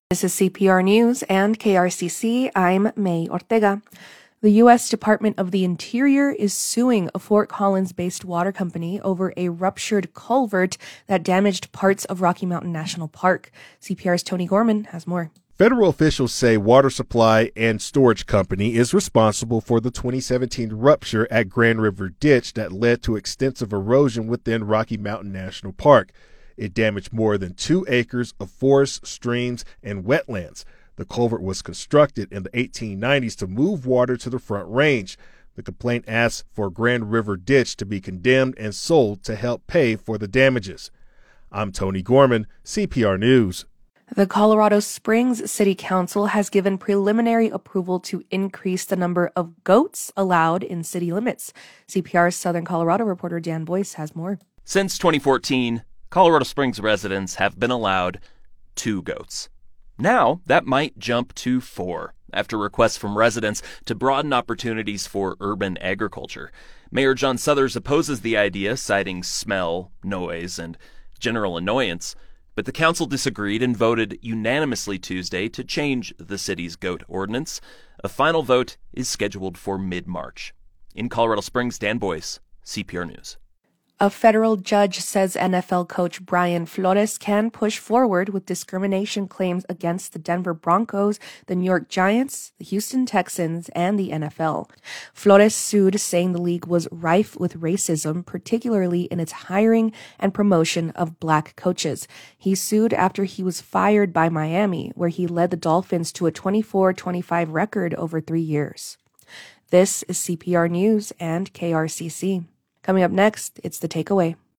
This is CPR News and KRCC. I'm May Ortega. The U.S. Department of the Interior is suing a Fort Collins-based water company over a ruptured culvert that damaged parts of Rocky Mountain National Park. CPR's Tony Gorman has more. Federal officials say Water Supply and Storage Company is responsible for the 2017 rupture at Grand River Ditch that led to extensive erosion within Rocky Mountain National Park. It damaged more than 2 acres of forests, streams, and wetlands. The culvert was constructed in the 1890s to move water to the Front Range. The complaint asks for Grand River Ditch to be condemned and sold to help pay for the damages. I'm Tony Gorman, CPR News. The Colorado Springs City Council has given preliminary approval to increase the number of goats allowed in city limits. CPR's Southern Colorado reporter Dan Boyce has more. Since 2014, Colorado Springs residents have been allowed 2 goats. Now, that might jump to 4 after requests from residents to broaden opportunities for urban agriculture. Mayor John Suthers opposes the idea, citing smell, noise, and general annoyance. But the council disagreed and voted unanimously Tuesday to change the city's goat ordinance. A final vote is scheduled for mid-March. In Colorado Springs, Dan Boyce, CPR News. A federal judge says NFL coach Brian Flores can push forward with discrimination claims against the Denver Broncos, the New York Giants, the Houston Texans, and the NFL. Flores sued, saying the league was rife with racism, particularly in its hiring and promotion of black coaches. He sued after he was fired by Miami, where he led the Dolphins to a 24-25 record over 3 years. This is CPR News and KRCC. Coming up next, it's The Takeaway.